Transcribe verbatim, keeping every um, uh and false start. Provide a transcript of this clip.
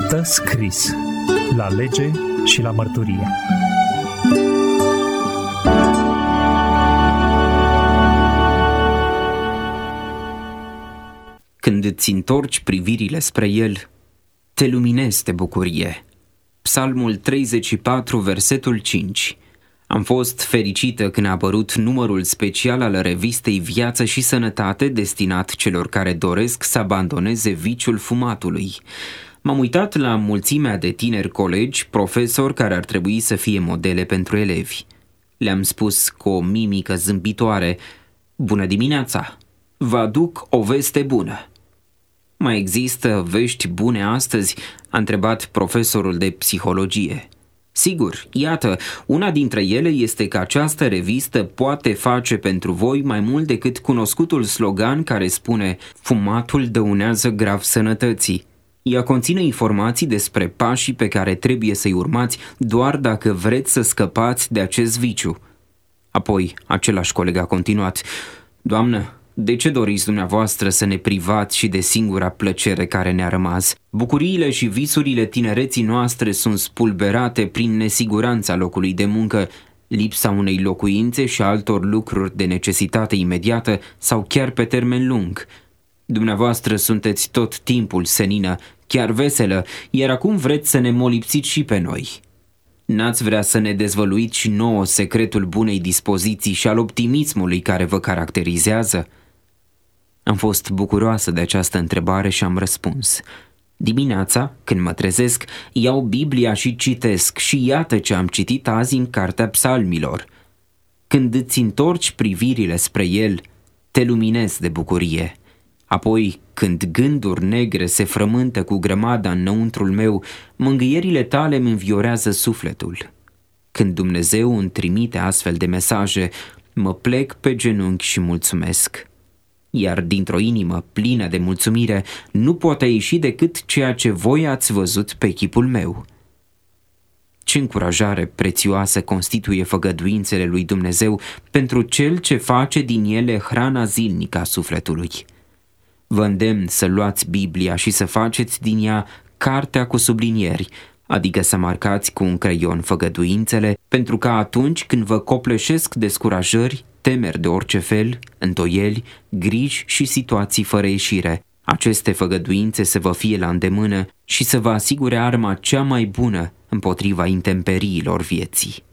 Stă scris la lege și la mărturie. Când îți întorci privirile spre El, te luminezi de bucurie. Psalmul treizeci și patru, versetul cinci. Am fost fericită când a apărut numărul special al revistei Viață și Sănătate, destinat celor care doresc să abandoneze viciul fumatului. M-am uitat la mulțimea de tineri colegi, profesori care ar trebui să fie modele pentru elevi. Le-am spus cu o mimică zâmbitoare: bună dimineața! Vă aduc o veste bună. Mai există vești bune astăzi? A întrebat profesorul de psihologie. Sigur, iată, una dintre ele este că această revistă poate face pentru voi mai mult decât cunoscutul slogan care spune: fumatul dăunează grav sănătății. Ea conține informații despre pașii pe care trebuie să-i urmați doar dacă vreți să scăpați de acest viciu. Apoi, același coleg a continuat: Doamnă, de ce doriți dumneavoastră să ne privați și de singura plăcere care ne-a rămas? Bucuriile și visurile tinereții noastre sunt spulberate prin nesiguranța locului de muncă, lipsa unei locuințe și altor lucruri de necesitate imediată sau chiar pe termen lung. Dumneavoastră sunteți tot timpul senină, chiar veselă, iar acum vreți să ne molipsiți și pe noi. N-ați vrea să ne dezvăluiți și nouă secretul bunei dispoziții și al optimismului care vă caracterizează? Am fost bucuroasă de această întrebare și am răspuns. Dimineața, când mă trezesc, iau Biblia și citesc și iată ce am citit azi în Cartea Psalmilor. Când îți întorci privirile spre El, te luminezi de bucurie. Apoi, când gânduri negre se frământă cu grămada înăuntrul meu, mângâierile tale îmi înviorează sufletul. Când Dumnezeu îmi trimite astfel de mesaje, mă plec pe genunchi și mulțumesc. Iar dintr-o inimă plină de mulțumire nu poate ieși decât ceea ce voi ați văzut pe chipul meu. Ce încurajare prețioasă constituie făgăduințele lui Dumnezeu pentru cel ce face din ele hrana zilnică a sufletului. Vă îndemn să luați Biblia și să faceți din ea cartea cu sublinieri, adică să marcați cu un creion făgăduințele, pentru că atunci când vă copleșesc descurajări, temeri de orice fel, îndoieli, griji și situații fără ieșire, aceste făgăduințe să vă fie la îndemână și să vă asigure arma cea mai bună împotriva intemperiilor vieții.